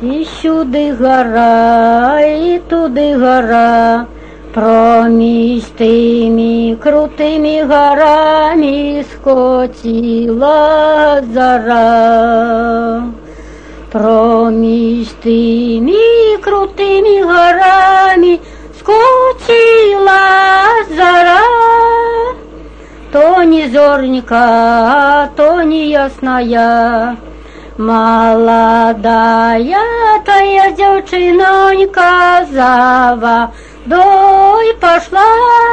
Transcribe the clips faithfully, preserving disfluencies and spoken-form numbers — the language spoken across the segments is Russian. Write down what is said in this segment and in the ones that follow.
І сюди гора, і туди гора, проміж тими крутими горами скотила зара. Проміж тими крутими горами скотила зара. То не зорненька, то не ясная, молодая тая девчинонька за водой пошла.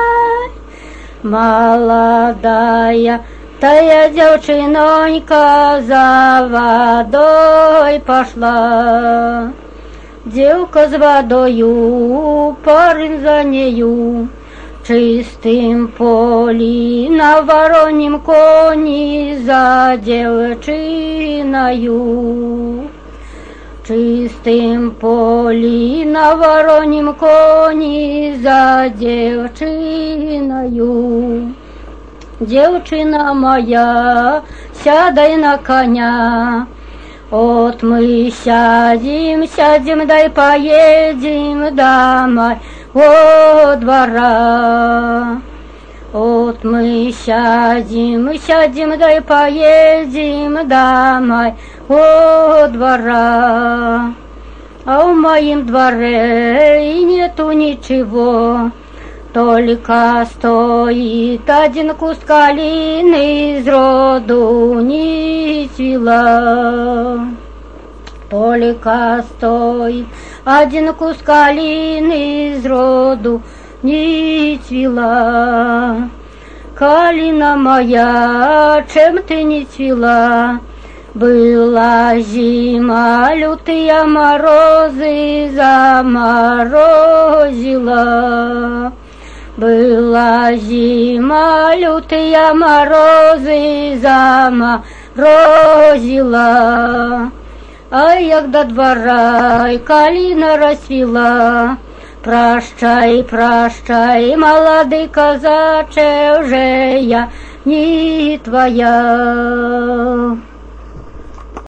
Молодая тая девчинонька за водой пошла. Девка с водою, парень за нею, в чистым поле на вороньем коне за девчиною. В чистым поле на вороньем коне за девчиною. Девчина моя, сядай на коня, от мы сядем, сядем, дай поедем домой во двора. От мы сядем, сядем, дай поедем домой во двора. А в моем дворе и нету ничего, только стоит один куст калины, из роду не цвела. Только стоит один куст калины, из роду не цвела. Калина моя, чем ты не цвела? Была зима, лютые морозы заморозила. Была зима, лютые морозы заморозила. А як до двора и калина расцвела. Прощай, прощай, молодый казаче, уже я не твоя.